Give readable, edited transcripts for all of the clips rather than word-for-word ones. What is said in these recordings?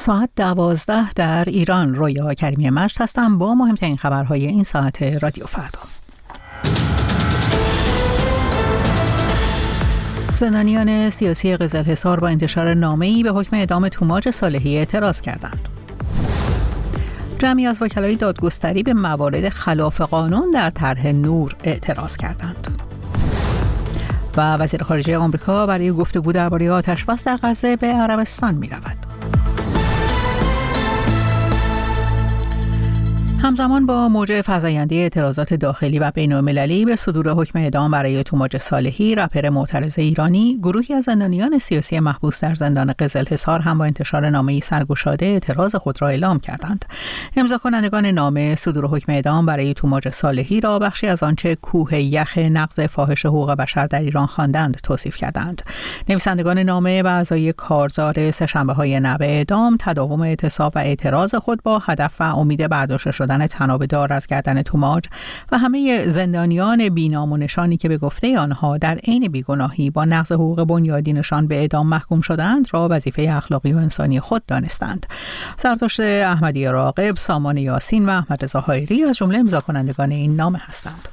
ساعت 12 در ایران. رویا کریمی مجد هستم با مهمترین خبرهای این ساعت رادیو فردا. زندانیان سیاسی قزلحصار با انتشار نامه‌ای به حکم اعدام توماج صالحی اعتراض کردند. جمعی از وکلای دادگستری به موارد خلاف قانون در طرح نور اعتراض کردند. و وزیر خارجه آمریکا برای گفتگو درباره آتش‌بس در غزه به عربستان می‌رود. همزمان با موج فزاینده اعتراضات داخلی و بین‌المللی به صدور حکم اعدام برای توماج صالحی، رپر معترض ایرانی، گروهی از زندانیان سیاسی محبوس در زندان قزلحصار هم با انتشار نامه‌ای سرگشاده اعتراض خود را اعلام کردند. امضا کنندگان نامه صدور حکم اعدام برای توماج صالحی را بخشی از آنچه کوه یخ نقض فاحش حقوق بشر در ایران خواندند توصیف کردند. نویسندگان نامه و اعضای کارزار سه‌شنبه‌های نو اعدام تداوم اعتصاب و اعتراض خود با هدف و امید برداشته شدن تنابدار از گردن توماج و همه زندانیان بی‌نام و نشانی که به گفته آنها در عین بیگناهی با نقض حقوق بنیادینشان به اعدام محکوم شدند را وظیفه اخلاقی و انسانی خود دانستند. زرتشت احمدی راغب، سامان یاسین و احمد رضا حایری از جمله امضا کنندگان این نامه هستند.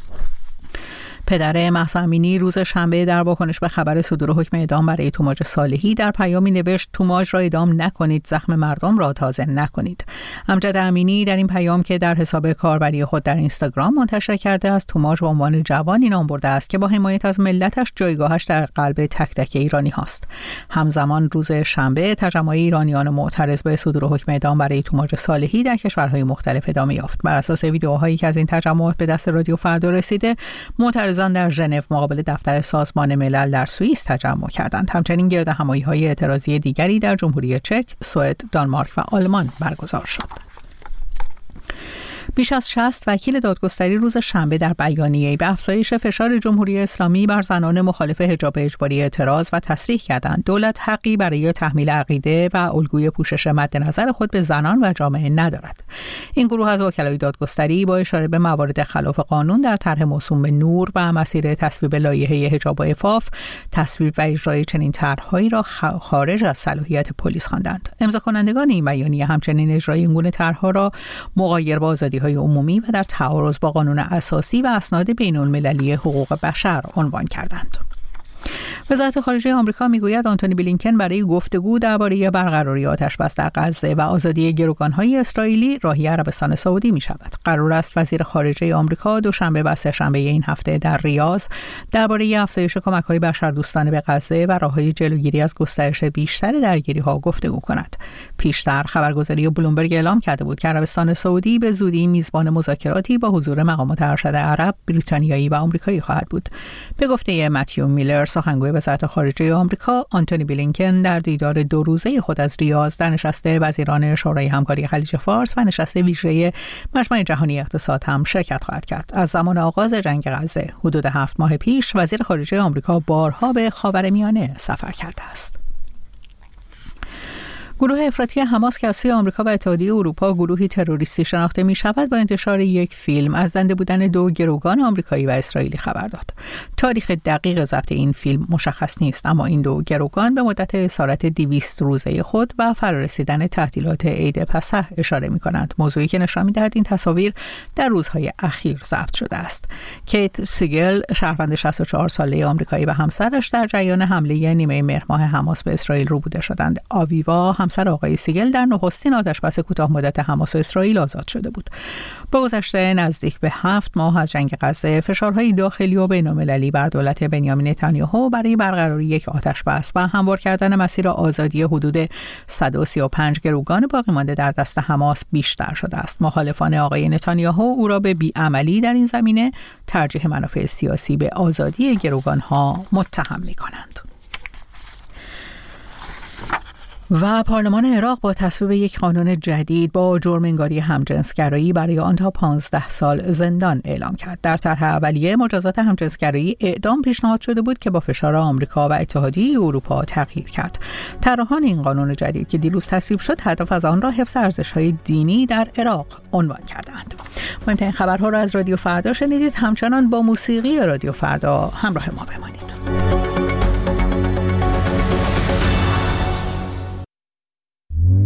پدر مهسا امینی روز شنبه در واکنش به خبر صدور حکم اعدام برای توماج صالحی در پیامی نوشت: توماج را اعدام نکنید، زخم مردم را تازه نکنید. امجد امینی در این پیام که در حساب کاربری خود در اینستاگرام منتشر کرده است، توماج به عنوان جوانی نام برده است که با حمایت از ملتش جایگاهش در قلب تک تک ایرانی هاست. همزمان روز شنبه تجمع ایرانیان معترض به صدور حکم اعدام برای توماج صالحی در کشورهای مختلف ادامه یافت. بر اساس ویدیوهایی که از این تجمعات به دست رادیو فردا رسیده، معترضان در ژنو مقابل دفتر سازمان ملل در سوئیس تجمع کردند. همچنین گردهمایی‌های اعتراضی دیگری در جمهوری چک، سوئد، دانمارک و آلمان برگزار شد. بیش از 60 وکیل دادگستری روز شنبه در بیانیه‌ای به افزایش فشار جمهوری اسلامی بر زنان مخالف حجاب اجباری اعتراض و تصریح کردند دولت حقی برای تحمیل عقیده و الگوی پوشش مد نظر خود به زنان و جامعه ندارد. این گروه از وکلای دادگستری با اشاره به موارد خلاف قانون در طرح موسوم به نور و مسیر تصویب لایحه حجاب و عفاف، تصویب و اجرای چنین طرح‌هایی را خارج از صلاحیت پلیس خواندند. امضا کنندگان این بیانیه همچنین اجرای این گونه طرح‌ها را مغایر با آزادی‌های عمومی و در تعارض با قانون اساسی و اسناد بین‌المللی حقوق بشر عنوان کردند. وزارت خارجه آمریکا میگوید آنتونی بلینکن برای گفتگو درباره برقراری آتش‌بس در غزه و آزادی گروگان‌های اسرائیلی راهی عربستان سعودی می‌شود. قرار است وزیر خارجه آمریکا دوشنبه و سه‌شنبه این هفته در ریاض درباره افزایش کمک‌های بشردوستانه به غزه و راه‌های جلوگیری از گسترش بیشتر درگیری‌ها گفتگو کند. پیشتر خبرگزاری بلومبرگ اعلام کرده بود که عربستان سعودی به زودی میزبان مذاکراتی با حضور مقامات ارشد عرب، بریتانیایی و آمریکایی خواهد بود. به گفته متیو میلر، سخنگوی وزارت خارجه آمریکا، آنتونی بلینکن در دیدار 2 روزه خود از ریاض در نشست وزیران شورای همکاری خلیج فارس و نشست ویژه مجمع جهانی اقتصاد هم شرکت خواهد کرد. از زمان آغاز جنگ غزه حدود 7 ماه پیش وزیر خارجه آمریکا بارها به خاورمیانه سفر کرده است. گروه افراطی حماس که از سوی آمریکا و اتحادیه اروپا گروهی تروریستی شناخته می شود با انتشار یک فیلم از زنده بودن 2 گروگان آمریکایی و اسرائیلی خبر داد. تاریخ دقیق ضبط این فیلم مشخص نیست، اما این 2 گروگان به مدت اسارت 200 روزه خود و فرارسیدن تعطیلات عید پسح اشاره می کنند، موضوعی که نشان می دهد این تصاویر در روزهای اخیر ضبط شده است. کیت سیگل، شهروند 64 ساله آمریکایی و همسرش در جریان حمله نیمه مهر ماه حماس به اسرائیل روبوده شدند. آویوا همسر آقای سیگل در نخستین آتش‌بس کوتاه مدت حماس و اسرائیل آزاد شده بود. با گذشته نزدیک به 7 ماه از جنگ غزه، فشارهای داخلی و بین‌المللی بر دولت بنیامین نتانیاهو برای برقراری یک آتش‌بس و هموار کردن مسیر آزادی حدود 135 گروگان باقی مانده در دست حماس بیشتر شده است. مخالفان آقای نتانیاهو او را به بی‌عملی در این زمینه، ترجیح منافع سیاسی به آزادی گروگان‌ها متهم می‌کنند. و پارلمان عراق با تصویب یک قانون جدید با جرم انگاری همجنسگرایی برای آن تا 15 سال زندان اعلام کرد. در طرح اولیه مجازات همجنسگرایی اعدام پیشنهاد شده بود که با فشار آمریکا و اتحادیه اروپا تغییر کرد. طراحان این قانون جدید که دیروز تصویب شد، هدف از آن را حفظ ارزش‌های دینی در عراق عنوان کردند. مهمترین خبرها را از رادیو فردا شنیدید. همچنان با موسیقی رادیو فردا همراه ما بمانید.